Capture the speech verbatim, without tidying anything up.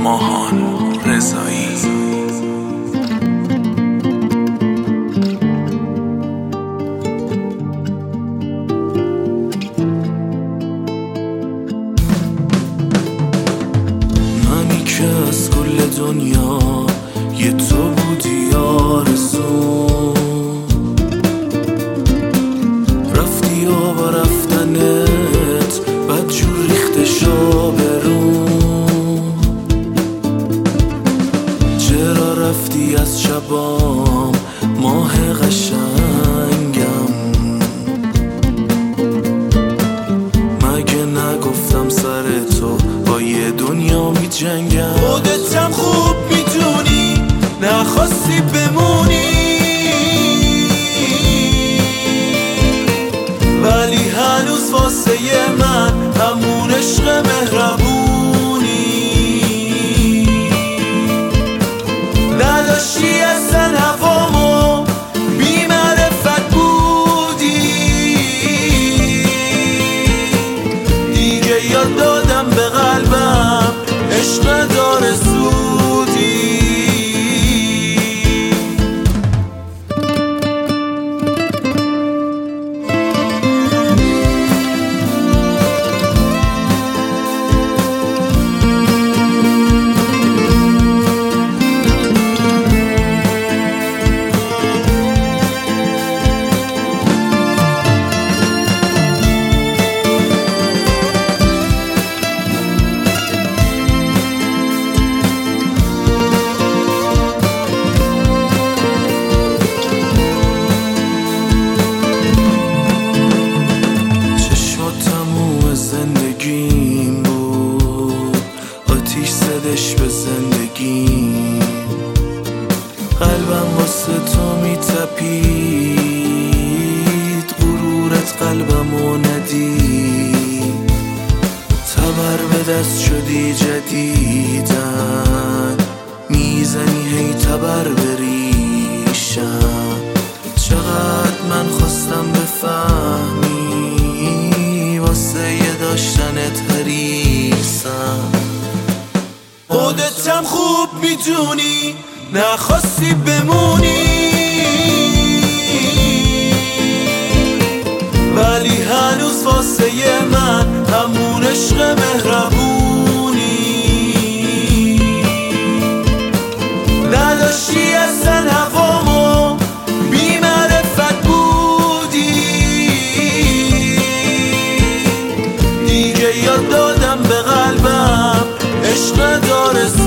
ماهان رضایی. منی که از کل دنیا یه تو بودی آرزو، رفتی و با رفتنت بدجور ریخت شاب رو. چرا رفتی از شبام ماه قشنگم؟ مگه نگفتم سر تو با یه دنیا می جنگم؟ خودتم خوب میدونی نخواستی بمونی، ولی هنوز واسه من همون عشق مهربونی. نداشتی اصلا هوامو، بی معرفت بودی. دیگه یاد دادم به قلبم عشق داره سودی. زندگیم بود آتیش زدش به زندگیم، قلبم واسه تو میتپید، غرورت قلبمو ندید. تبر به دست شدی جدیدن، میزنی هی تبر بریشم. چقدر من خواستم بفهمی واسه یه داشتنت حریصم. خودتم خوب میدونی نخواستی بمونی، ولی هنوز واسه من همون عشق مهربونی. نداشتی اصلا هوامو، بی معرفت بودی. دیگه یاد دادم به قلبم عشق داره